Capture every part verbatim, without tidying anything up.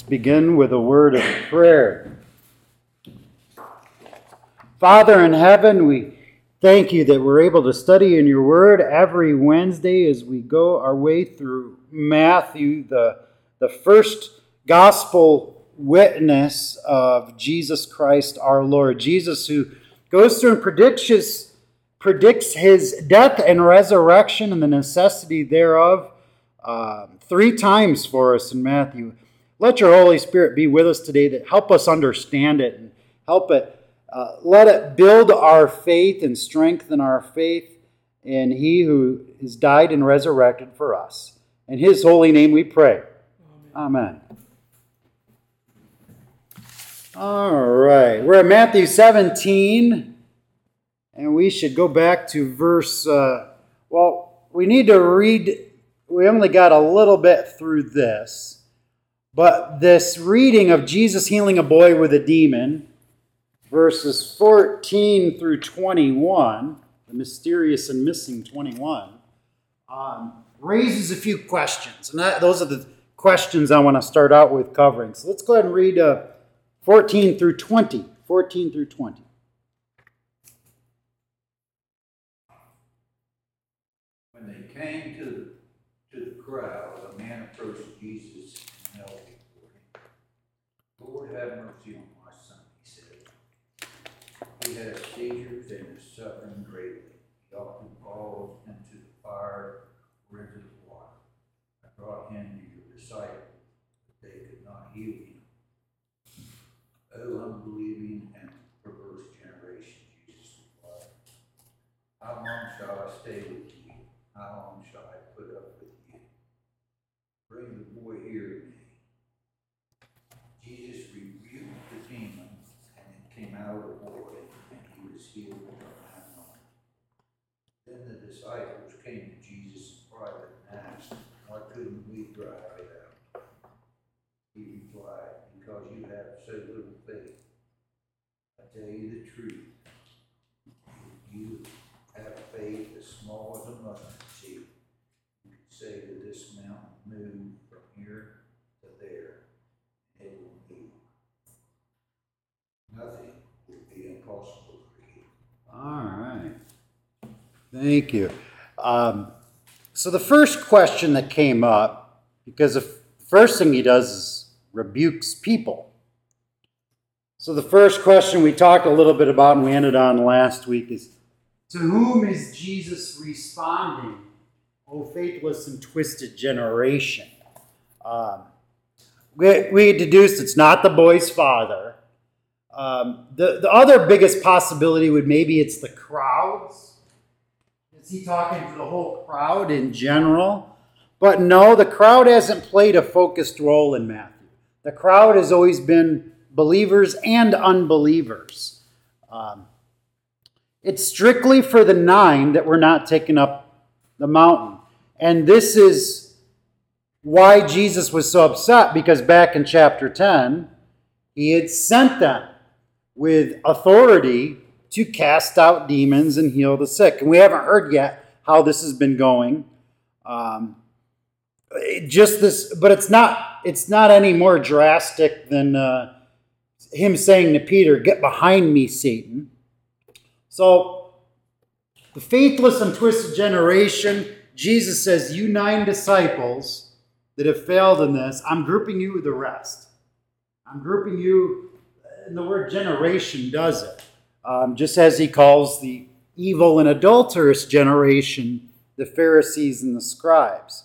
begin with a word of prayer. Father in heaven, we thank you that we're able to study in your word every Wednesday as we go our way through Matthew, the, the first gospel witness of Jesus Christ our Lord. Jesus who goes through and predicts his, predicts his death and resurrection and the necessity thereof uh, three times for us in Matthew. Let your Holy Spirit be with us today that help us understand it and help it, uh, let it build our faith and strengthen our faith in He who has died and resurrected for us. In His holy name we pray. Amen. Amen. All right, we're at Matthew seventeen, and we should go back to verse, uh, well, we need to read, we only got a little bit through this. But this reading of Jesus healing a boy with a demon, verses fourteen through twenty-one, the mysterious and missing twenty-one, um, raises a few questions. And that, those are the questions I want to start out with covering. So let's go ahead and read uh, fourteen through twenty. fourteen through twenty. When they came to the, to the crowd, a man approached Jesus. Lord, have mercy on my son, he said. He has seizures and is suffering greatly. He often falls into the fire or into the water. I brought him to your disciples, but they could not heal him. O unbelieving and perverse generation, Jesus replied, how long shall I stay with you? How long shall I put up with you? Bring the boy here to me. Jesus rebuked the demon, and it came out of the boy, and he was healed from that moment. Then the disciples came to Jesus in private and asked, why couldn't we drive it out? He replied, because you have so little faith. I tell you the truth. If you have faith as small as a mustard seed, you can say to this mountain, move from here to there. It will be. Nothing will be impossible for you. All right. Thank you. Um, so the first question that came up, because the first thing he does is rebukes people. So the first question we talked a little bit about and we ended on last week is, to whom is Jesus responding, O faithless and twisted generation? Um, We, we deduced it's not the boy's father. Um, the, the other biggest possibility would maybe it's the crowds. Is he talking to the whole crowd in general? But no, the crowd hasn't played a focused role in Matthew. The crowd has always been believers and unbelievers. Um, it's strictly for the nine that we're not taking up the mountain. And this is why Jesus was so upset, because back in chapter ten, he had sent them with authority to cast out demons and heal the sick. And we haven't heard yet how this has been going. Um, it just this, but it's not. It's not any more drastic than uh, him saying to Peter, "Get behind me, Satan." So the faithless and twisted generation, Jesus says, "You nine disciples that have failed in this, I'm grouping you with the rest. I'm grouping you," and the word generation does it. Um, just as he calls the evil and adulterous generation the Pharisees and the scribes.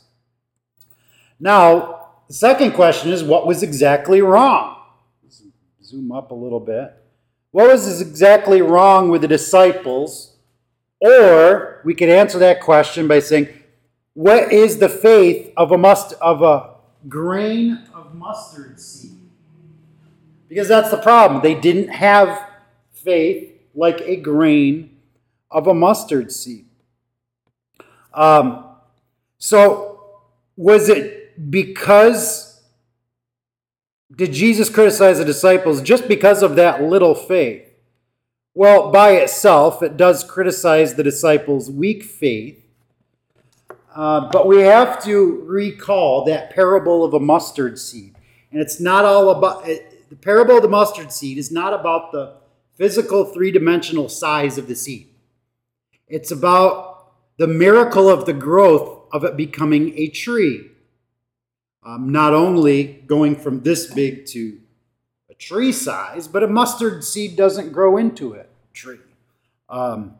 Now, the second question is, what was exactly wrong? Zoom up a little bit. What was exactly wrong with the disciples? Or we could answer that question by saying, what is the faith of a must of a grain of mustard seed? Because that's the problem. They didn't have faith like a grain of a mustard seed. Um, so was it because, did Jesus criticize the disciples just because of that little faith? Well, by itself, it does criticize the disciples' weak faith. Uh, but we have to recall that parable of a mustard seed. And it's not all about, it, the parable of the mustard seed is not about the physical three-dimensional size of the seed. It's about the miracle of the growth of it becoming a tree. Um, not only going from this big to a tree size, but a mustard seed doesn't grow into a tree. Um,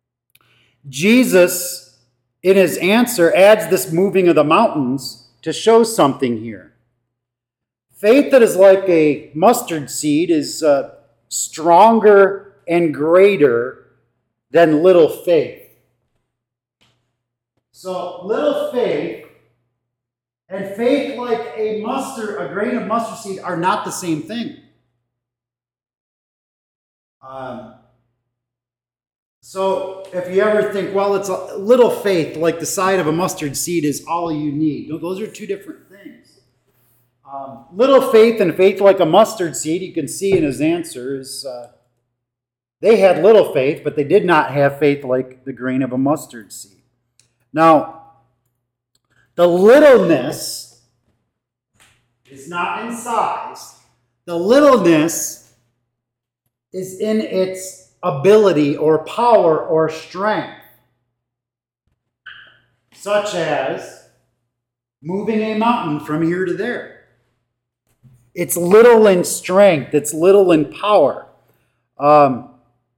Jesus, in his answer, adds this moving of the mountains to show something here. Faith that is like a mustard seed is uh, stronger and greater than little faith. So little faith and faith like a mustard, a grain of mustard seed, are not the same thing. Um, so if you ever think, well, it's a little faith, like the side of a mustard seed is all you need. No, those are two different things. Um, little faith and faith like a mustard seed, you can see in his answers, uh, they had little faith, but they did not have faith like the grain of a mustard seed. Now, the littleness is not in size. The littleness is in its ability or power or strength, such as moving a mountain from here to there. It's little in strength. It's little in power. Um,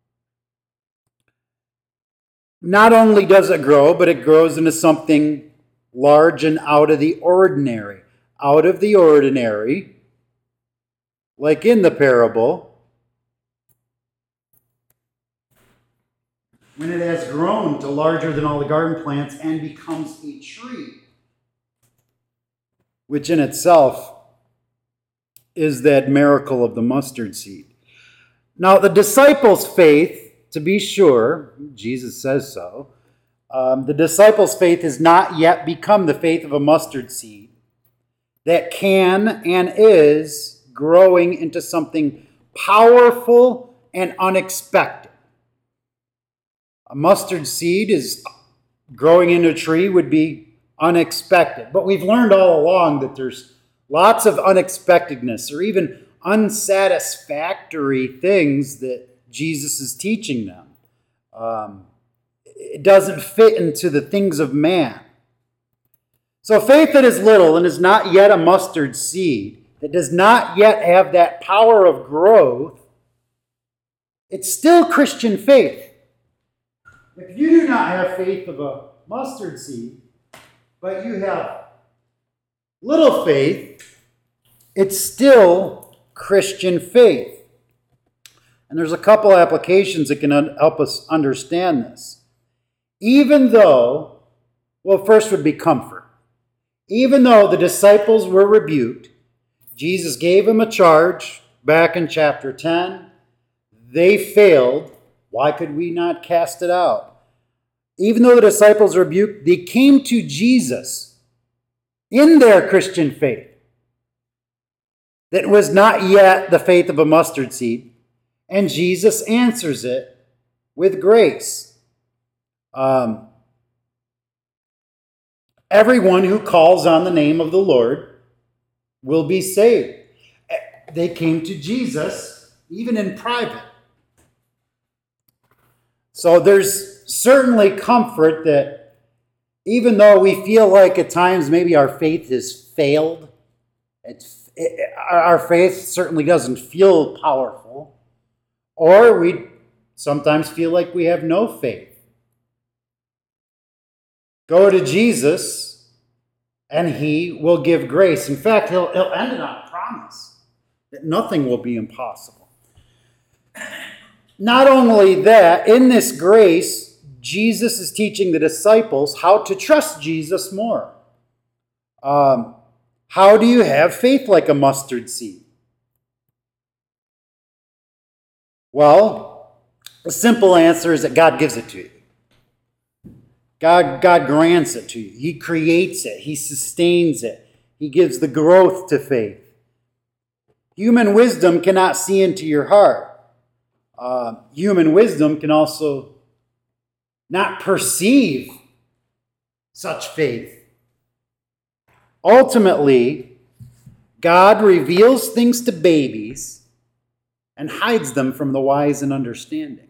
not only does it grow, but it grows into something large and out of the ordinary. Out of the ordinary, like in the parable, when it has grown to larger than all the garden plants and becomes a tree, which in itself is that miracle of the mustard seed. Now, the disciples' faith, to be sure, Jesus says so, Um, the disciples' faith has not yet become the faith of a mustard seed that can and is growing into something powerful and unexpected. A mustard seed is growing into a tree would be unexpected. But we've learned all along that there's lots of unexpectedness or even unsatisfactory things that Jesus is teaching them. Um, It doesn't fit into the things of man. So faith that is little and is not yet a mustard seed, that does not yet have that power of growth, it's still Christian faith. If you do not have faith of a mustard seed, but you have little faith, it's still Christian faith. And there's a couple applications that can help us understand this. Even though, well, first would be comfort. Even though the disciples were rebuked, Jesus gave them a charge back in chapter ten. They failed. Why could we not cast it out? Even though the disciples were rebuked, they came to Jesus in their Christian faith that was not yet the faith of a mustard seed, and Jesus answers it with grace. Um, everyone who calls on the name of the Lord will be saved. They came to Jesus, even in private. So there's certainly comfort that even though we feel like at times maybe our faith has failed, it's, it, our faith certainly doesn't feel powerful, or we sometimes feel like we have no faith. Go to Jesus, and he will give grace. In fact, he'll, he'll end it on a promise that nothing will be impossible. Not only that, in this grace, Jesus is teaching the disciples how to trust Jesus more. Um, how do you have faith like a mustard seed? Well, the simple answer is that God gives it to you. God, God grants it to you. He creates it. He sustains it. He gives the growth to faith. Human wisdom cannot see into your heart. Uh, human wisdom can also not perceive such faith. Ultimately, God reveals things to babies and hides them from the wise and understanding.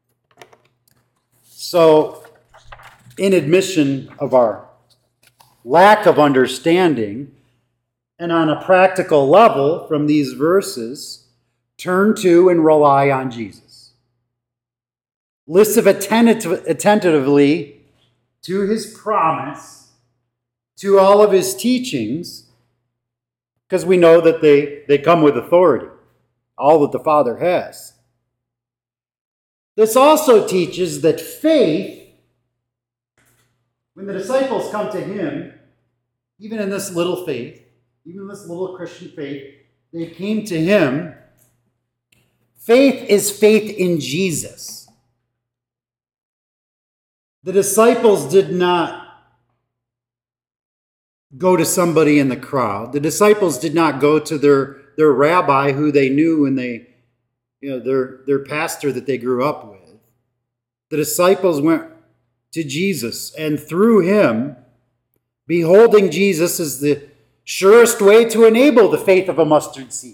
So, in admission of our lack of understanding, and on a practical level from these verses, turn to and rely on Jesus. Listen attentive, attentively to his promise, to all of his teachings, because we know that they, they come with authority, all that the Father has. This also teaches that faith, when the disciples come to him, even in this little faith, even in this little Christian faith, they came to him. Faith is faith in Jesus. The disciples did not go to somebody in the crowd. The disciples did not go to their, their rabbi who they knew and they, you know, their, their pastor that they grew up with. The disciples went to Jesus, and through him, beholding Jesus is the surest way to enable the faith of a mustard seed.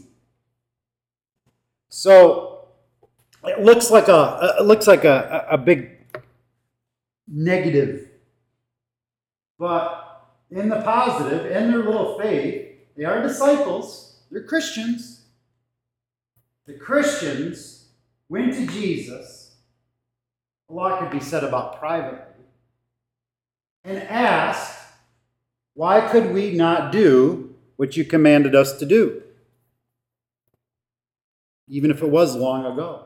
So it looks like a it looks like a, a big negative, but in the positive, in their little faith, they are disciples. They're Christians. The Christians went to Jesus. A lot could be said about privately, and asked, why could we not do what you commanded us to do? Even if it was long ago.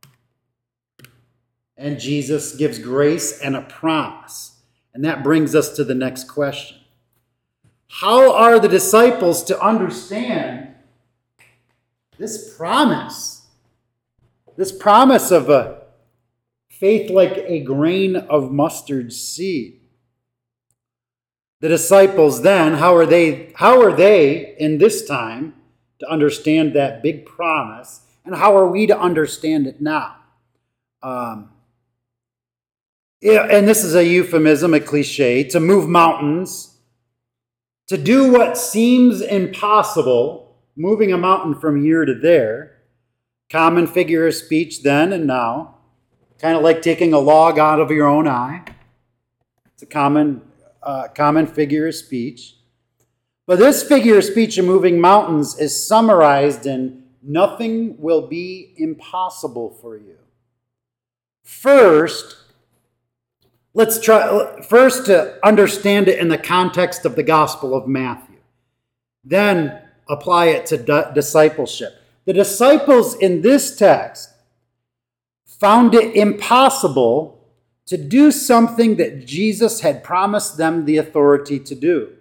And Jesus gives grace and a promise. And that brings us to the next question. How are the disciples to understand this promise? This promise of a faith like a grain of mustard seed. The disciples then, how are they, how are they in this time to understand that big promise? And how are we to understand it now? Um, yeah, and this is a euphemism, a cliche, to move mountains, to do what seems impossible, moving a mountain from here to there. Common figure of speech then and now. Kind of like taking a log out of your own eye. It's a common, uh, common figure of speech. But this figure of speech of moving mountains is summarized in nothing will be impossible for you. First, let's try first to understand it in the context of the Gospel of Matthew. Then apply it to di- discipleship. The disciples in this text found it impossible to do something that Jesus had promised them the authority to do.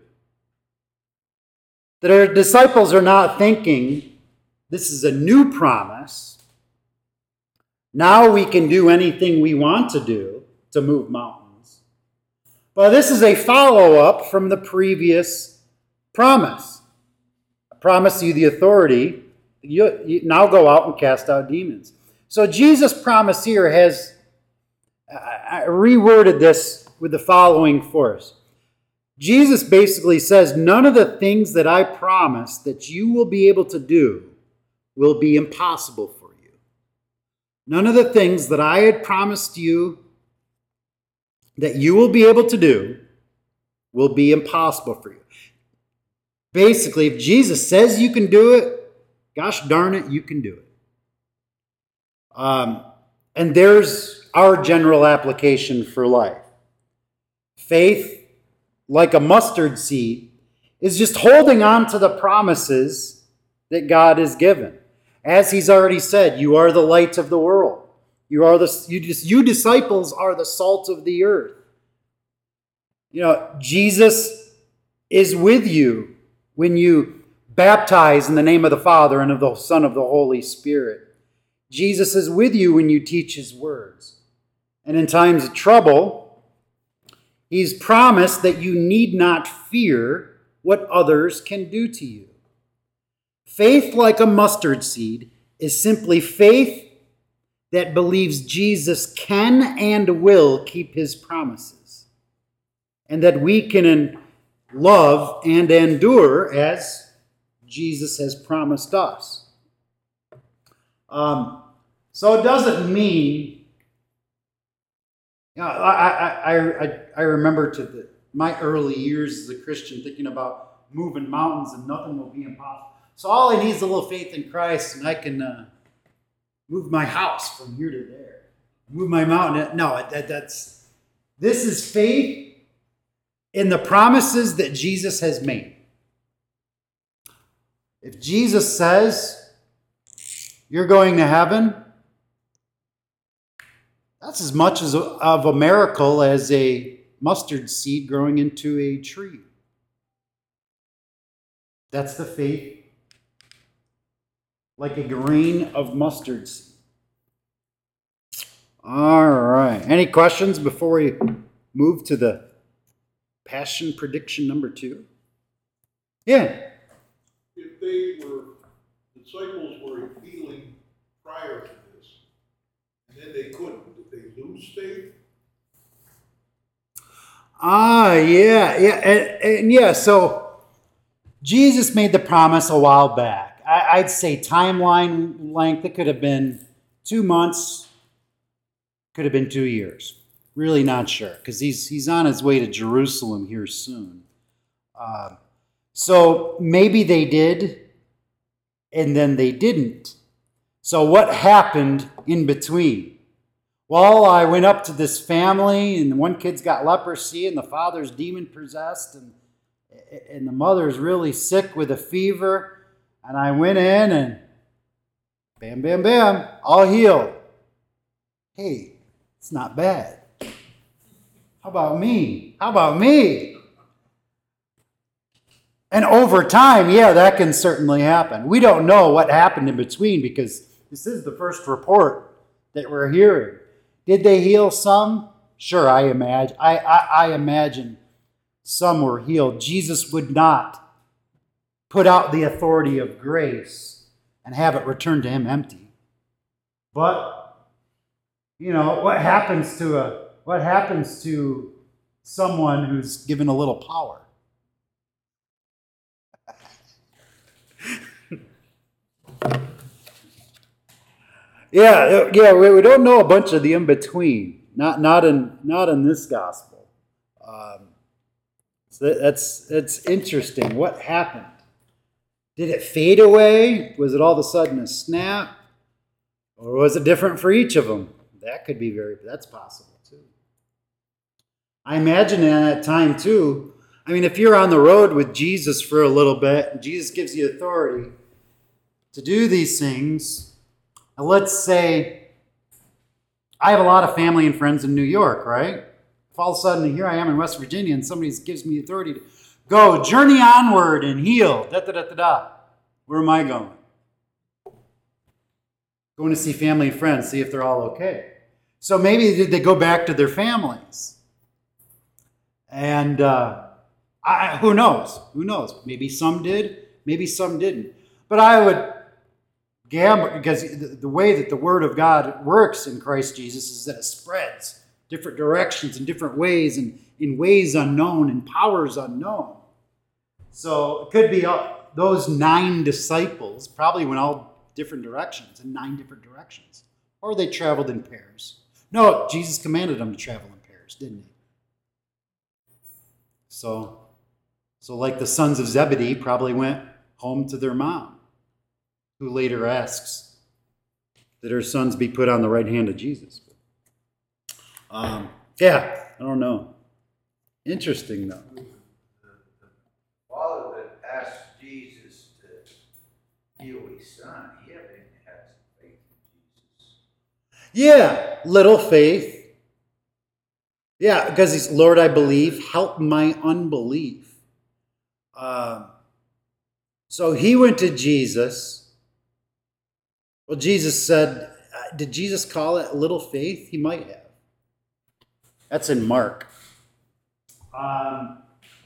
That our disciples are not thinking, this is a new promise. Now we can do anything we want to do to move mountains. But this is a follow-up from the previous promise. I promise you the authority. You, you now go out and cast out demons. So Jesus' promise here has, I reworded this with the following force. Jesus basically says, none of the things that I promised that you will be able to do will be impossible for you. None of the things that I had promised you that you will be able to do will be impossible for you. Basically, if Jesus says you can do it, gosh darn it, you can do it. Um, and there's our general application for life. Faith, like a mustard seed, is just holding on to the promises that God has given. As he's already said, you are the light of the world. You are the you just you disciples are the salt of the earth. You know, Jesus is with you when you baptize in the name of the Father and of the Son of the Holy Spirit. Jesus is with you when you teach his words. And in times of trouble, he's promised that you need not fear what others can do to you. Faith like a mustard seed is simply faith that believes Jesus can and will keep his promises, and that we can love and endure as Jesus has promised us. Um, so it doesn't mean, you know, I, I, I, I remember to the, my early years as a Christian thinking about moving mountains and nothing will be impossible. So all I need is a little faith in Christ and I can uh, move my house from here to there. Move my mountain. No, that, that's, this is faith in the promises that Jesus has made. If Jesus says you're going to heaven, that's as much as a, of a miracle as a mustard seed growing into a tree. That's the faith, like a grain of mustard seed. All right. Any questions before we move to the passion prediction number two? Yeah. If they were, disciples were healing prior to this, and then they couldn't, did they lose faith? Ah, yeah, yeah, and, and yeah, so Jesus made the promise a while back. I, I'd say timeline length, it could have been two months, could have been two years. Really not sure, because he's, he's on his way to Jerusalem here soon. Uh, so maybe they did, and then they didn't. So what happened in between? Well, I went up to this family, and one kid's got leprosy, and the father's demon-possessed, and, and the mother's really sick with a fever. And I went in, and bam, bam, bam, all healed. Hey, it's not bad. How about me? How about me? And over time, yeah, that can certainly happen. We don't know what happened in between because this is the first report that we're hearing. Did they heal some? Sure, I imagine. I, I, I imagine some were healed. Jesus would not put out the authority of grace and have it returned to him empty. But, you know, what happens to a what happens to someone who's given a little power? Yeah, yeah, we don't know a bunch of the in-between. Not, not in, not in this gospel. Um, so that's that's interesting. What happened? Did it fade away? Was it all of a sudden a snap, or was it different for each of them? That could be very. That's possible too. I imagine at that time too. I mean, if you're on the road with Jesus for a little bit, and Jesus gives you authority to do these things. Now let's say I have a lot of family and friends in New York, right? If all of a sudden here I am in West Virginia and somebody gives me authority to go journey onward and heal, da da da da da. Where am I going? Going to see family and friends, see if they're all okay. So maybe did they go back to their families? And uh, I, who knows? Who knows? Maybe some did, maybe some didn't. But I would gamble, because the way that the Word of God works in Christ Jesus is that it spreads different directions and different ways and in ways unknown and powers unknown. So it could be all, those nine disciples probably went all different directions, in nine different directions. Or they traveled in pairs. No, Jesus commanded them to travel in pairs, didn't he? So, so like the sons of Zebedee probably went home to their mom, who later asks that her sons be put on the right hand of Jesus. Um, yeah, I don't know. Interesting, though. The, the father that asked Jesus to heal his son, he had had faith in Jesus. Yeah, little faith. Yeah, because he's, Lord, I believe, help my unbelief. Uh, so he went to Jesus. Well, Jesus said, did Jesus call it little faith? He might have. That's in Mark. Um,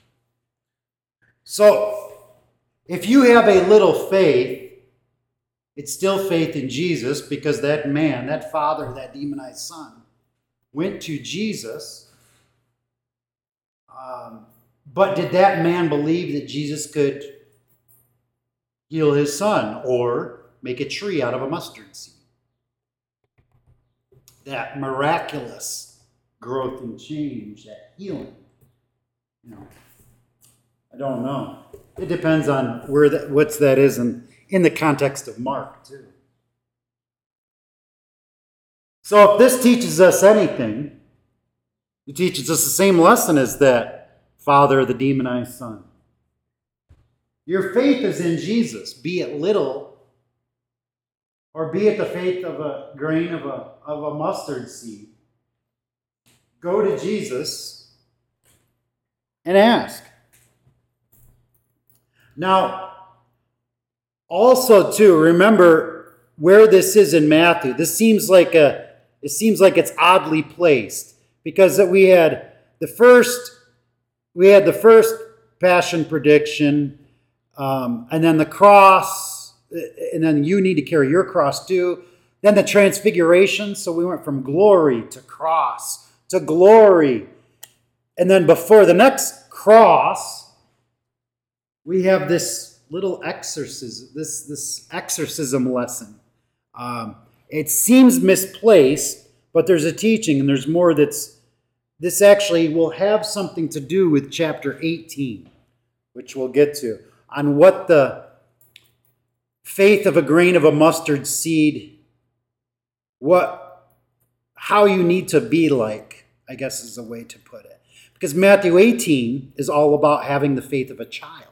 so, if you have a little faith, it's still faith in Jesus because that man, that father, that demonized son, went to Jesus. Um, but did that man believe that Jesus could heal his son, or make a tree out of a mustard seed. That miraculous growth and change, that healing. You know, I don't know. It depends on where that, what's that is in, in the context of Mark, too. So if this teaches us anything, it teaches us the same lesson as that father of the demonized son. Your faith is in Jesus, be it little, or be it the faith of a grain of a, of a mustard seed. Go to Jesus and ask. Now, also too, remember where this is in Matthew. This seems like a it seems like it's oddly placed, because we had the first we had the first passion prediction, um, and then the cross, and then you need to carry your cross too. Then the transfiguration. So we went from glory to cross to glory, and then before the next cross, we have this little exorcism, this, this exorcism lesson. Um, it seems misplaced, but there's a teaching, and there's more that's, this actually will have something to do with chapter eighteen, which we'll get to, on what the faith of a grain of a mustard seed, what, how you need to be like, I guess is a way to put it. Because Matthew eighteen is all about having the faith of a child.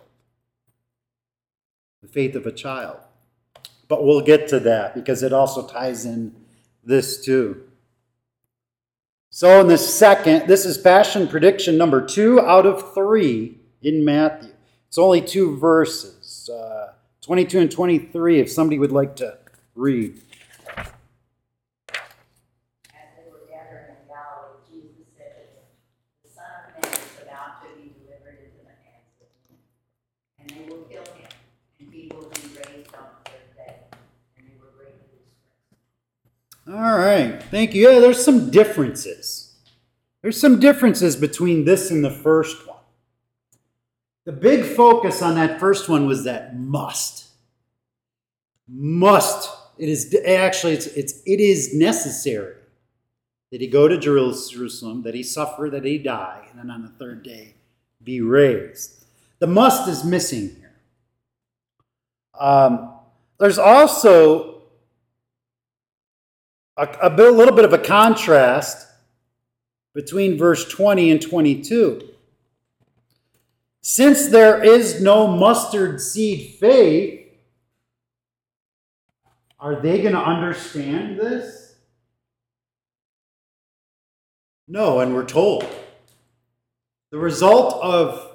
The faith of a child. But we'll get to that because it also ties in this too. So in the second, this is passion prediction number two out of three in Matthew. It's only two verses, uh, twenty-two and twenty-three, if somebody would like to read. As they were gathering in Galilee, Jesus said to them, "The Son of Man is about to be delivered into the hands of men, and they will kill him, and he will be raised on the third day." And they were greatly distressed. All right, thank you. Yeah, there's some differences. There's some differences between this and the first one. The big focus on that first one was that must. Must. It is actually it's, it's it is necessary that he go to Jerusalem, that he suffer, that he die, and then on the third day be raised. The must is missing here. Um, there's also a, a bit, little bit of a contrast between verse twenty and twenty-two. Since there is no mustard seed faith, are they going to understand this? No, and we're told. The result of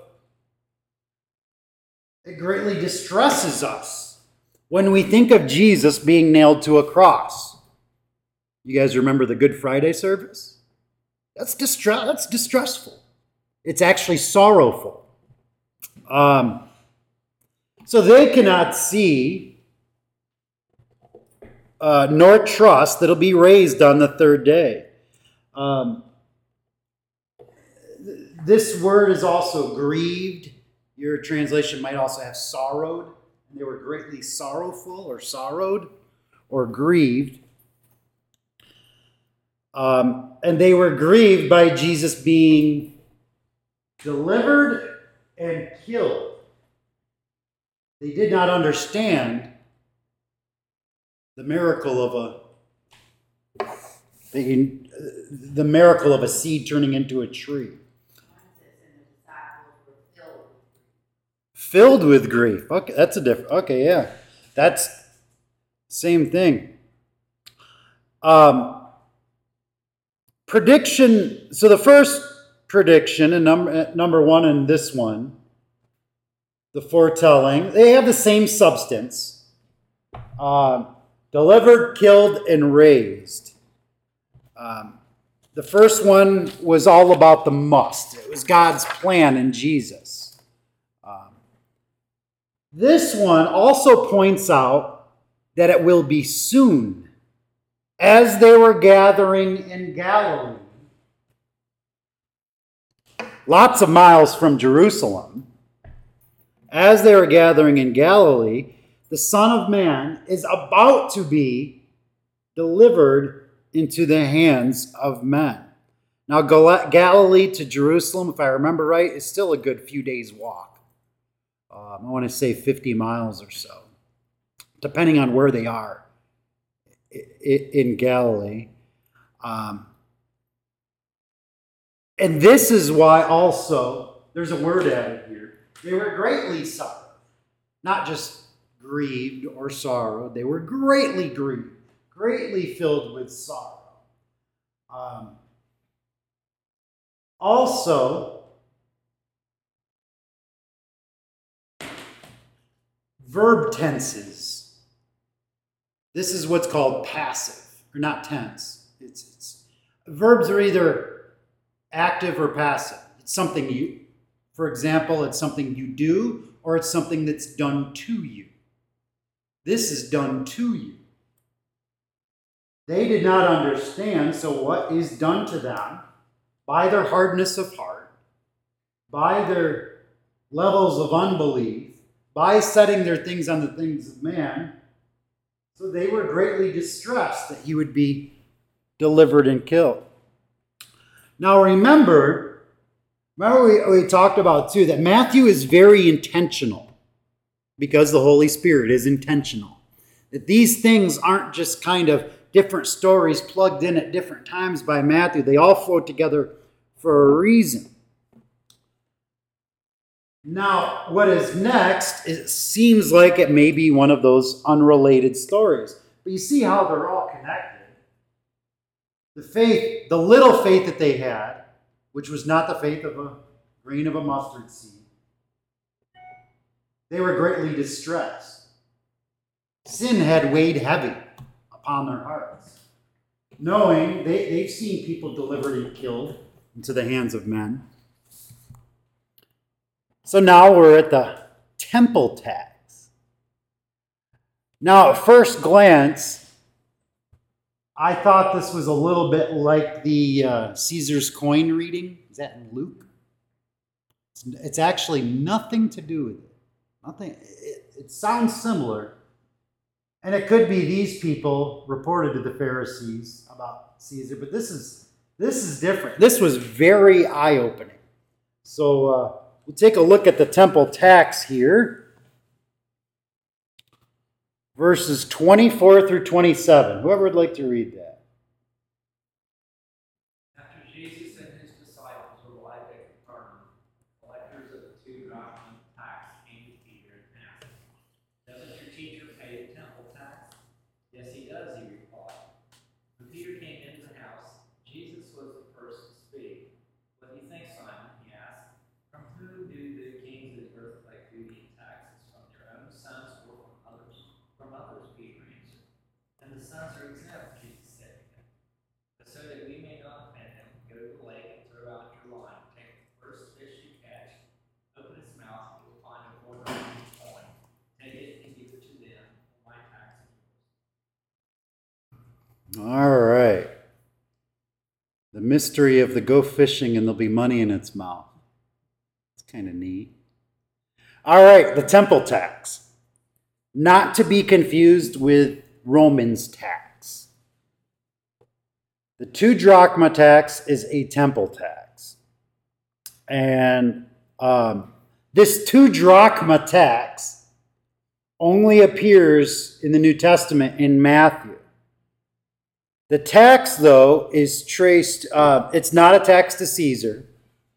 it greatly distresses us when we think of Jesus being nailed to a cross. You guys remember the Good Friday service? That's distress. That's distressful. It's actually sorrowful. Um, so they cannot see uh, nor trust that he'll be raised on the third day. Um, th- this word is also grieved. Your translation might also have sorrowed. And they were greatly sorrowful or sorrowed or grieved. Um, and they were grieved by Jesus being delivered and killed. They did not understand the miracle of a the, the miracle of a seed turning into a tree. Filled with grief. Okay, that's a different. Okay, yeah, that's same thing. Um. Prediction, so the first prediction, and number, number one and this one, the foretelling, they have the same substance. Uh, delivered, killed, and raised. Um, the first one was all about the must. It was God's plan in Jesus. Um, this one also points out that it will be soon. As they were gathering in Galilee, lots of miles from Jerusalem, as they were gathering in Galilee, the Son of Man, is about to be delivered into the hands of men. Now, Gal- Galilee to Jerusalem, if I remember right, is still a good few days' walk. Um, I want to say fifty miles or so, depending on where they are in Galilee. Um, and this is why also, there's a word added here, they were greatly sorrowed. Not just grieved or sorrowed, they were greatly grieved, greatly filled with sorrow. Um, also, verb tenses. This is what's called passive, or not tense. It's, it's verbs are either active or passive. It's something you, for example, it's something you do, or it's something that's done to you. This is done to you. They did not understand, so what is done to them by their hardness of heart, by their levels of unbelief, by setting their things on the things of man, so they were greatly distressed that he would be delivered and killed. Now remember, remember we, we talked about too, that Matthew is very intentional because the Holy Spirit is intentional. That these things aren't just kind of different stories plugged in at different times by Matthew. They all flow together for a reason. Now, what is next, it seems like it may be one of those unrelated stories. But you see how they're all connected. The faith, the little faith that they had, which was not the faith of a grain of a mustard seed, they were greatly distressed. Sin had weighed heavy upon their hearts, knowing they, they've seen people delivered and killed into the hands of men. So now we're at the temple tax. Now, at first glance, I thought this was a little bit like the uh, Caesar's coin reading. Is that in Luke? It's, it's actually nothing to do with it. Nothing. It, it sounds similar. And it could be these people reported to the Pharisees about Caesar, but this is this is different. This was very eye-opening. So uh, we'll take a look at the temple tax here. Verses twenty-four through twenty-seven. Whoever would like to read that. After Jesus and his disciples arrived at Capernaum, collectors of the two drachma tax came to Peter and asked, "Doesn't your teacher pay the temple tax?" "Yes, he does," he replied. When Peter came into the house, Jesus was the first to speak. "What do you think, Simon?" he asked. "From whom do the kings of the earth collect duty and taxes? From their own sons or from others?" "From others," Peter answered. "And the sons are exempt," Jesus said to him. "But so that we may not offend them, go to the lake and throw out your line. Take the first fish you catch, open its mouth, and you will find a quarter of each coin. Take it and give it to them, for my tax is yours." All right. The mystery of the go fishing and there'll be money in its mouth. It's kind of neat. All right, the temple tax. Not to be confused with Romans tax. The two drachma tax is a temple tax. And um, this two drachma tax only appears in the New Testament in Matthew. The tax, though, is traced, uh, it's not a tax to Caesar.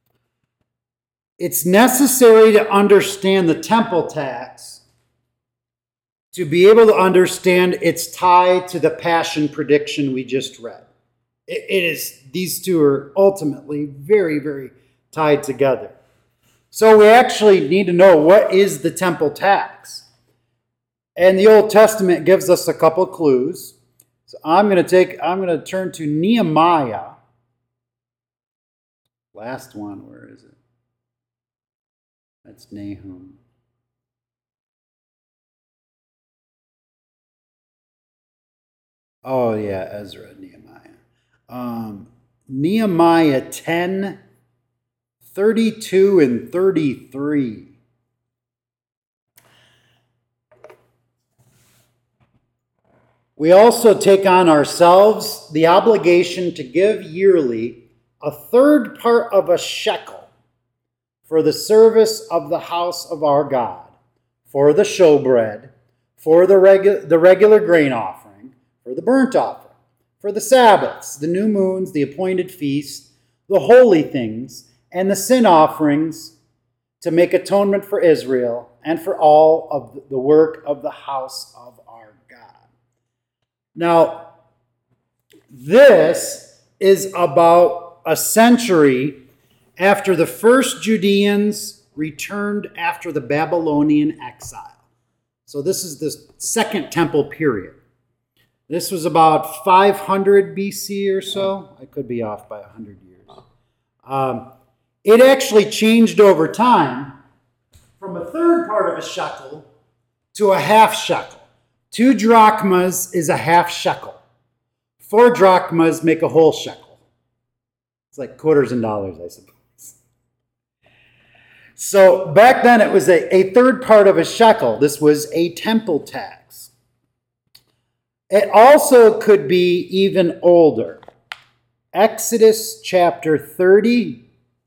It's necessary to understand the temple tax to be able to understand its tie to the passion prediction we just read. It, it is, these two are ultimately very, very tied together. So we actually need to know what is the temple tax. And the Old Testament gives us a couple clues. So I'm going to take, I'm going to turn to Nehemiah. Last one, where is it? That's Nahum. Oh yeah, Ezra, Nehemiah. Um, Nehemiah ten, thirty-two and thirty-three. We also take on ourselves the obligation to give yearly a third part of a shekel for the service of the house of our God, for the showbread, for the, regu- the regular grain offering, for the burnt offering, for the Sabbaths, the new moons, the appointed feasts, the holy things, and the sin offerings, to make atonement for Israel and for all of the work of the house of our God. Now, this is about a century after the first Judeans returned after the Babylonian exile. So this is the Second Temple period. This was about five hundred B C or so. I could be off by one hundred years. Um, it actually changed over time from a third part of a shekel to a half shekel. Two drachmas is a half shekel. Four drachmas make a whole shekel. It's like quarters and dollars, I suppose. So back then it was a, a third part of a shekel. This was a temple tax. It also could be even older. Exodus chapter thirty.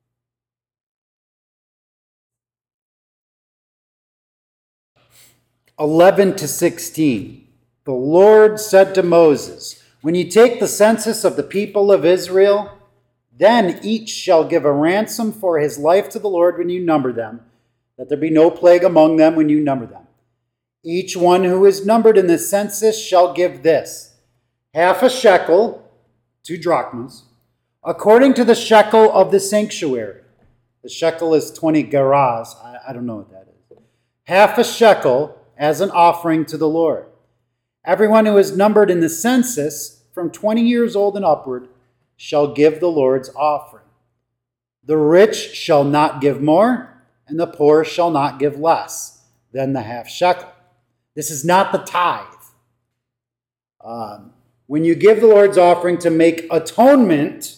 eleven to sixteen. The Lord said to Moses, when you take the census of the people of Israel, then each shall give a ransom for his life to the Lord when you number them, that there be no plague among them when you number them. Each one who is numbered in the census shall give this, half a shekel, two drachmas, according to the shekel of the sanctuary. The shekel is twenty gerahs. I, I don't know what that is. Half a shekel as an offering to the Lord. Everyone who is numbered in the census from twenty years old and upward shall give the Lord's offering. The rich shall not give more, and the poor shall not give less than the half shekel. This is not the tithe. Um, when you give the Lord's offering to make atonement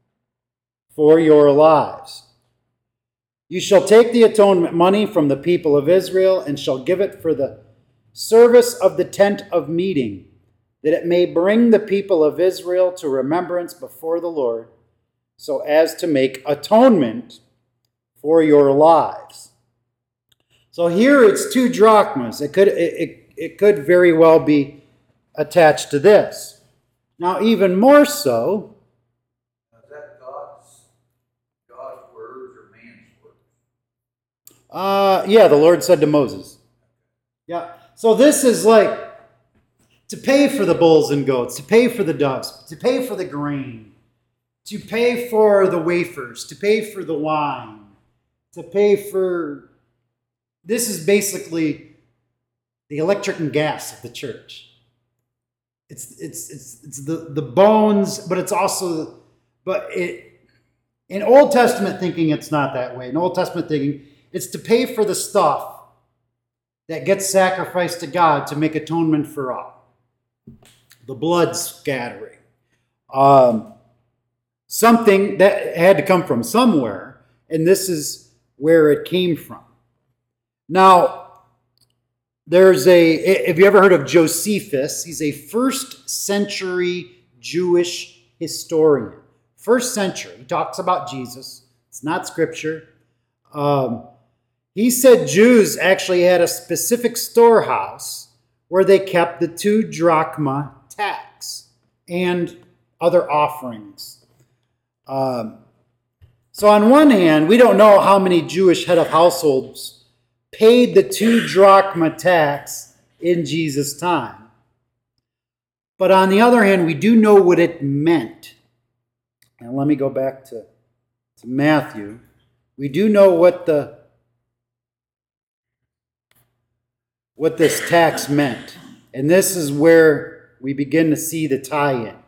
for your lives, you shall take the atonement money from the people of Israel and shall give it for the service of the tent of meeting, that it may bring the people of Israel to remembrance before the Lord, so as to make atonement for your lives. So here it's two drachmas. It could, it, it, it could very well be attached to this. Now, even more so, Now, is that God's, God's words or man's words? uh, yeah, the Lord said to Moses. Yeah, so this is like to pay for the bulls and goats, to pay for the doves, to pay for the grain, to pay for the wafers, to pay for the wine, to pay for... This is basically the electric and gas of the church. It's it's it's it's the, the bones, but it's also, but it in Old Testament thinking it's not that way. In Old Testament thinking, it's to pay for the stuff that gets sacrificed to God to make atonement for all. The blood scattering. Um, something that had to come from somewhere, and this is where it came from. Now, there's a, have you ever heard of Josephus? He's a first century Jewish historian. First century. He talks about Jesus. It's not scripture. Um, he said Jews actually had a specific storehouse where they kept the two drachma tax and other offerings. Um, so on one hand, we don't know how many Jewish head of households paid the two drachma tax in Jesus' time. But on the other hand, we do know what it meant. And let me go back to, to Matthew. We do know what the what this tax meant. And this is where we begin to see the tie-in.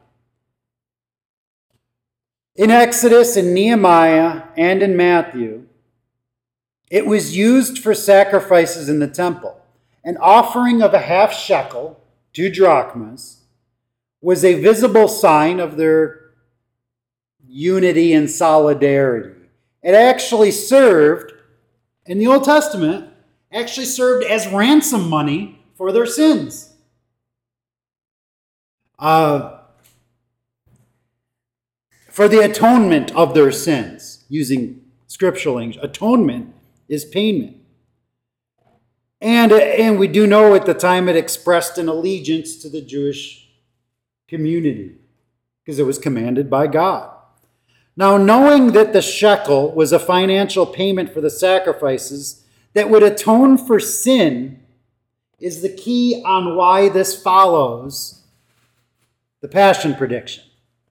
In Exodus, in Nehemiah, and in Matthew, it was used for sacrifices in the temple. An offering of a half shekel, two drachmas, was a visible sign of their unity and solidarity. It actually served, in the Old Testament, actually served as ransom money for their sins. Uh, for the atonement of their sins, using scriptural language. Atonement is payment. And, and we do know at the time it expressed an allegiance to the Jewish community because it was commanded by God. Now, knowing that the shekel was a financial payment for the sacrifices that would atone for sin is the key on why this follows the Passion prediction.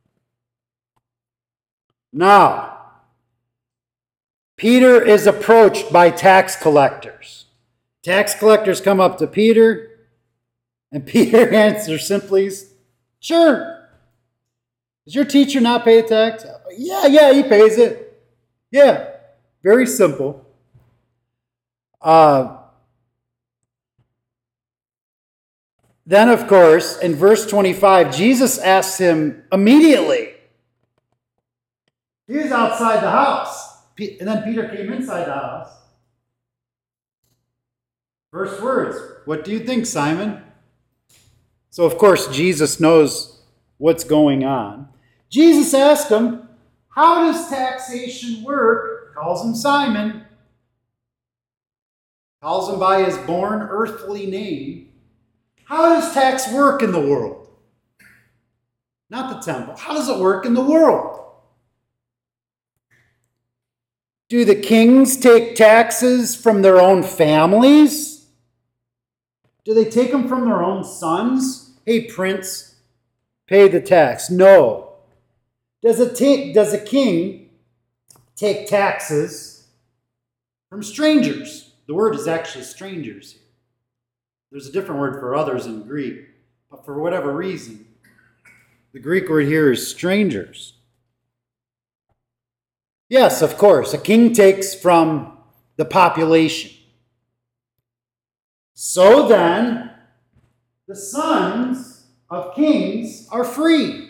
Now, Peter is approached by tax collectors. Tax collectors come up to Peter, and Peter answers simply, sure. Does your teacher not pay the tax? Yeah, yeah, he pays it. Yeah, very simple. Uh, then, of course, in verse twenty-five, Jesus asks him immediately. He was outside the house. And then Peter came inside the house. First words, what do you think, Simon? So, of course, Jesus knows what's going on. Jesus asked him, how does taxation work? Calls him Simon. Calls him by his born earthly name. How does tax work in the world? Not the temple. How does it work in the world? Do the kings take taxes from their own families? Do they take them from their own sons? Hey, prince, pay the tax. No. Does a, ta- does a king take taxes from strangers? The word is actually strangers here. There's a different word for others in Greek, but for whatever reason, the Greek word here is strangers. Yes, of course, a king takes from the population. So then, the sons of kings are free.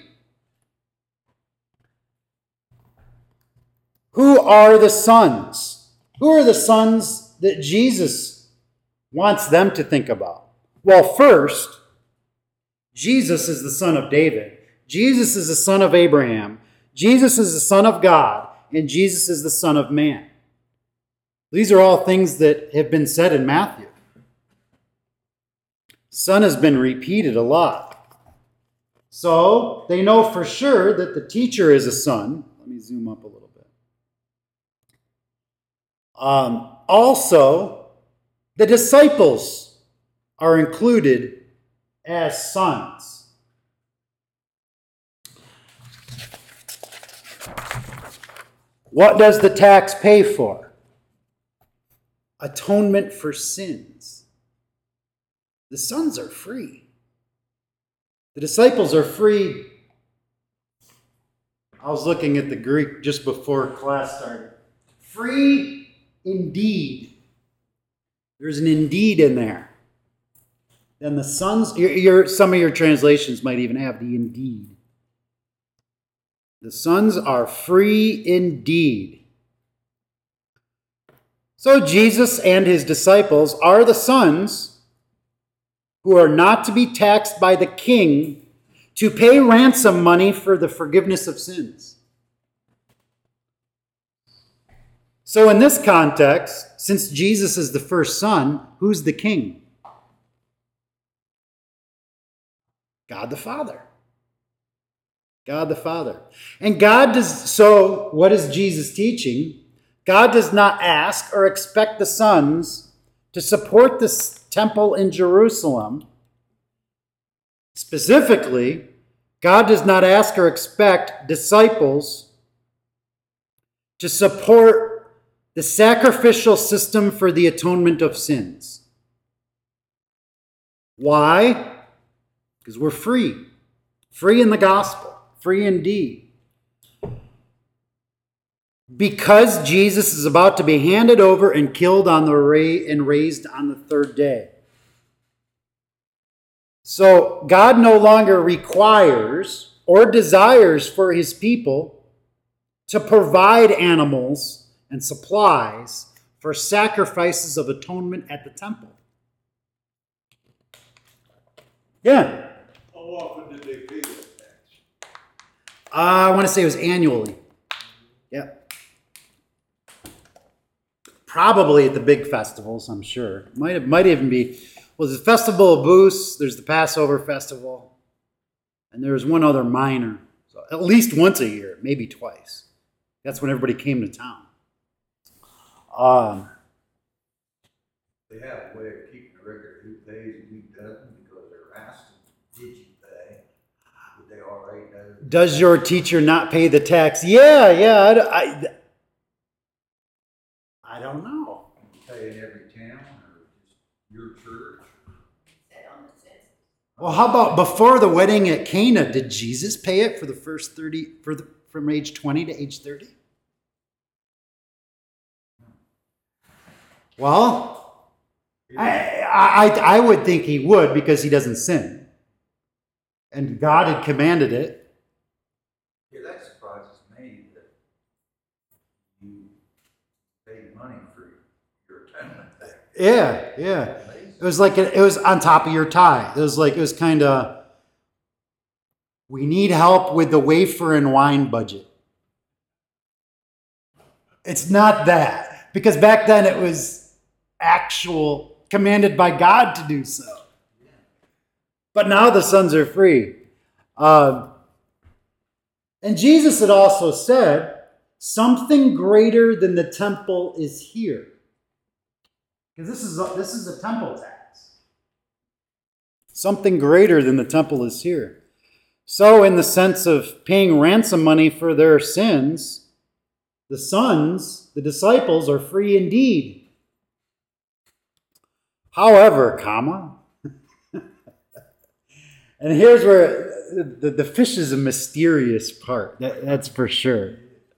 Who are the sons? Who are the sons that Jesus wants them to think about? Well, first, Jesus is the son of David. Jesus is the son of Abraham. Jesus is the son of God. And Jesus is the Son of Man. These are all things that have been said in Matthew. Son has been repeated a lot. So they know for sure that the teacher is a son. Let me zoom up a little bit. Um, also, the disciples are included as sons. What does the tax pay for? Atonement for sins. The sons are free. The disciples are free. I was looking at the Greek just before class started. Free indeed. There's an indeed in there. Then the sons, your, your, some of your translations might even have the indeed. The sons are free indeed. So Jesus and his disciples are the sons who are not to be taxed by the king to pay ransom money for the forgiveness of sins. So in this context, since Jesus is the first son, who's the king? God the Father. God the Father. And God does, so what is Jesus teaching? God does not ask or expect the sons to support this temple in Jerusalem. Specifically, God does not ask or expect disciples to support the sacrificial system for the atonement of sins. Why? Because we're free. Free in the gospel. Free indeed. Because Jesus is about to be handed over and killed on the ra- and raised on the third day. So God no longer requires or desires for his people to provide animals and supplies for sacrifices of atonement at the temple. Yeah. How often did they pay that tax? Uh, I want to say it was annually. Yep. Probably at the big festivals, I'm sure. Might might even be. Well, there's the Festival of Booths, there's the Passover Festival, and there's one other minor. So at least once a year, maybe twice. That's when everybody came to town. Um, They have a way of keeping a record who pays and who doesn't, because they're asking, did you pay? Would they already know? does your teacher not pay the tax? Yeah, yeah. I, I, I don't know. You pay in every town, or just your church? Said on the census. Well, how about before the wedding at Cana? Did Jesus pay it for the first thirty, for the from age twenty to age thirty? Well, I, I I would think he would, because he doesn't sin, and God had commanded it. Yeah, that surprises me that you pay money for your atonement. Yeah, yeah. It was like it was on top of your tie. It was like it was kind of. We need help with the wafer and wine budget. It's not that, because back then it was actual, commanded by God to do so. But now the sons are free. Um, and Jesus had also said, something greater than the temple is here. Because this is a, this is a temple tax. Something greater than the temple is here. So in the sense of paying ransom money for their sins, the sons, the disciples, are free indeed. However, comma, and here's where the, the fish is a mysterious part. That, that's for sure.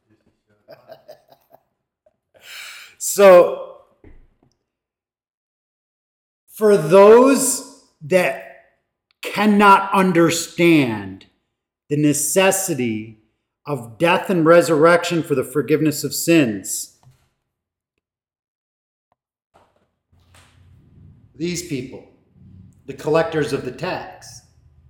So, for those that cannot understand the necessity of death and resurrection for the forgiveness of sins, these people, the collectors of the tax,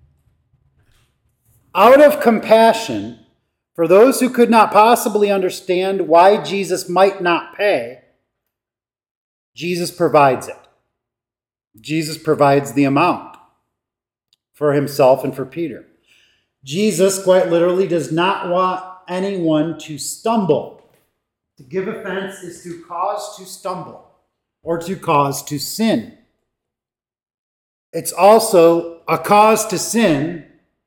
out of compassion for those who could not possibly understand why Jesus might not pay, Jesus provides it. Jesus provides the amount for himself and for Peter. Jesus, quite literally, does not want anyone to stumble. To give offense is to cause to stumble or to cause to sin. It's also a cause to sin.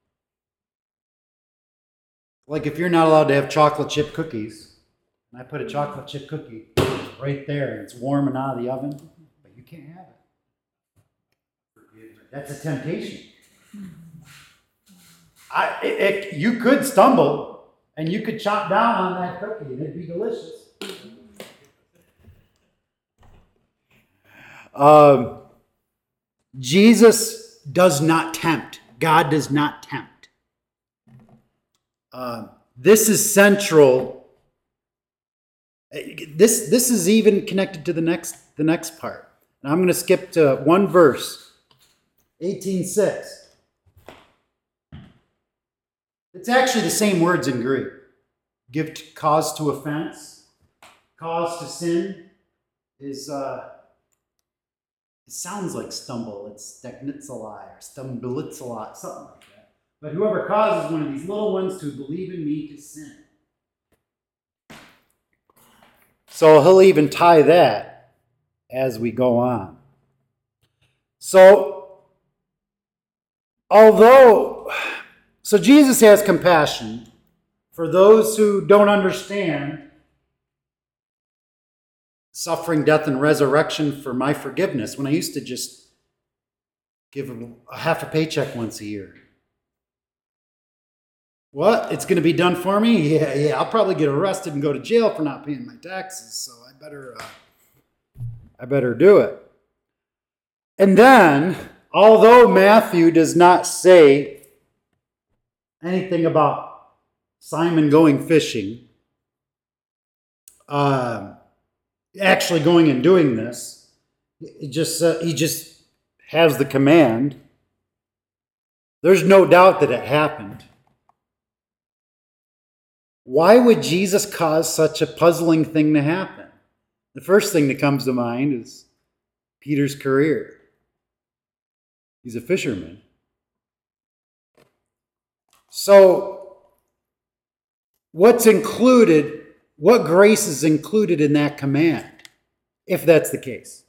Like if you're not allowed to have chocolate chip cookies, and I put a chocolate chip cookie right there, and it's warm and out of the oven, but you can't have it. That's a temptation. I, it, it, you could stumble, and you could chop down on that cookie, and it'd be delicious. Um, Jesus does not tempt. God does not tempt. Uh, this is central. This, this is even connected to the next, the next part. And I'm going to skip to one verse, eighteen six. It's actually the same words in Greek. Give to, cause to offense, cause to sin is, uh, it sounds like stumble. It's steknitzalai or stumblitzalai, something like that. But whoever causes one of these little ones to believe in me to sin. So he'll even tie that as we go on. So, although, so Jesus has compassion for those who don't understand suffering, death, and resurrection for my forgiveness, when I used to just give them a half a paycheck once a year. What? It's going to be done for me? Yeah, yeah. I'll probably get arrested and go to jail for not paying my taxes, so I better, uh, I better do it. And then, although Matthew does not say anything about Simon going fishing, uh, actually going and doing this, he just uh, he just has the command. There's no doubt that it happened. Why would Jesus cause such a puzzling thing to happen? The first thing that comes to mind is Peter's career. He's a fisherman. So, what's included, what grace is included in that command, if that's the case?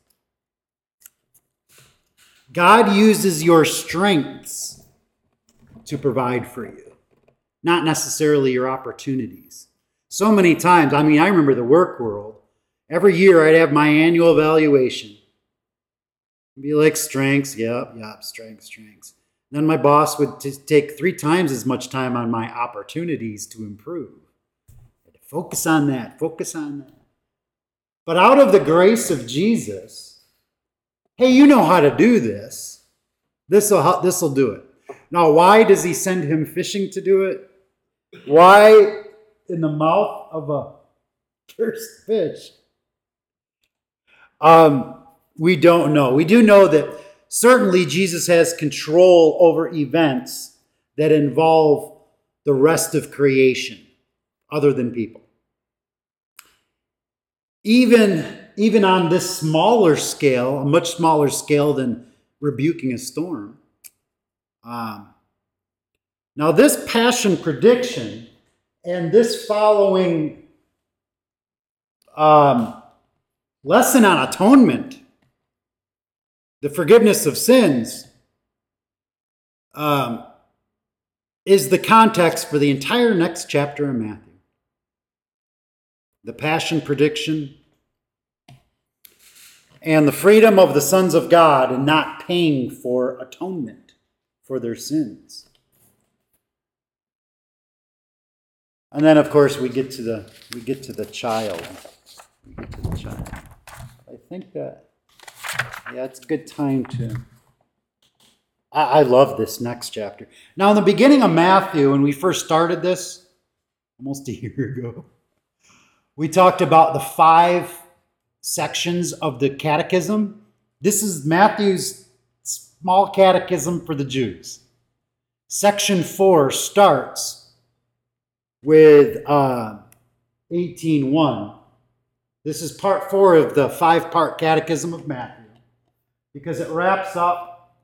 God uses your strengths to provide for you, not necessarily your opportunities. So many times, I mean, I remember the work world. Every year I'd have my annual evaluation. It'd be like strengths, yep, yep, strengths, strengths. Then my boss would t- take three times as much time on my opportunities to improve. Focus on that, focus on that. But out of the grace of Jesus, hey, you know how to do this. This'll, this'll do it. Now, why does he send him fishing to do it? Why in the mouth of a cursed fish? Um, we don't know. We do know that certainly Jesus has control over events that involve the rest of creation other than people. Even, even on this smaller scale, a much smaller scale than rebuking a storm. Um, now this passion prediction and this following um, lesson on atonement, the forgiveness of sins, um, is the context for the entire next chapter in Matthew. The passion prediction and the freedom of the sons of God in not paying for atonement for their sins. And then, of course, we get to the we get to the child. We get to the child. I think that, yeah, it's a good time to. I, I love this next chapter. Now, in the beginning of Matthew, when we first started this, almost a year ago, we talked about the five sections of the catechism. This is Matthew's small catechism for the Jews. Section four starts with uh, eighteen one. This is part four of the five-part catechism of Matthew, because it wraps up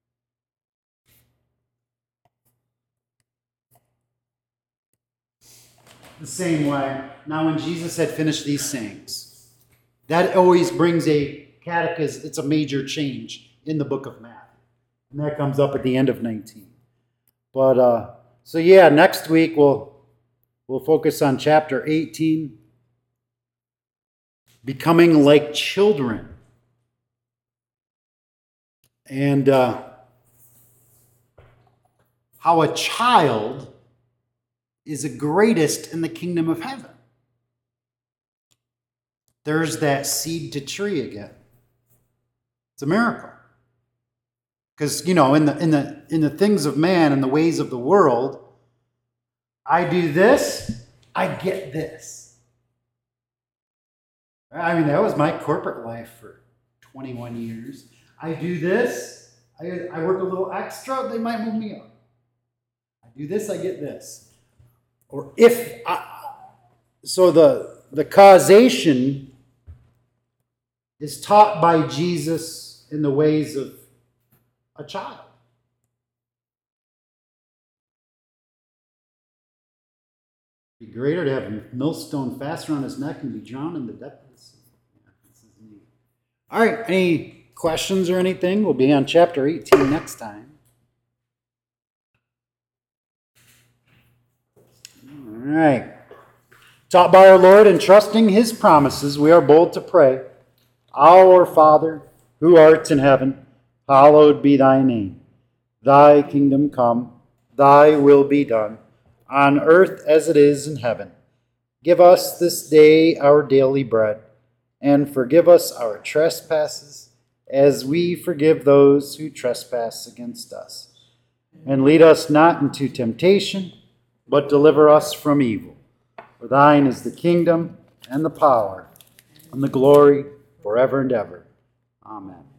the same way. Now, when Jesus had finished these sayings, that always brings a catechism. It's a major change in the book of Matthew. And that comes up at the end of nineteen. But, uh, so yeah, next week we'll, we'll focus on chapter eighteen, becoming like children. And uh, how a child is the greatest in the kingdom of heaven. There's that seed to tree again. It's a miracle. Because, you know, in the in the in the things of man and the ways of the world, I do this, I get this. I mean, that was my corporate life for twenty-one years. I do this, I, I work a little extra, they might move me up. I do this, I get this. Or if I, so the the causation is taught by Jesus in the ways of a child. It'd be greater to have a millstone fast around his neck and be drowned in the depth of the sea. Yeah, this is neat. All right, any questions or anything? We'll be on chapter eighteen next time. All right. Taught by our Lord and trusting his promises, we are bold to pray. Our Father, who art in heaven, hallowed be thy name. Thy kingdom come, thy will be done, on earth as it is in heaven. Give us this day our daily bread, and forgive us our trespasses, as we forgive those who trespass against us. And lead us not into temptation, but deliver us from evil. For thine is the kingdom, and the power, and the glory, forever and ever. Amen.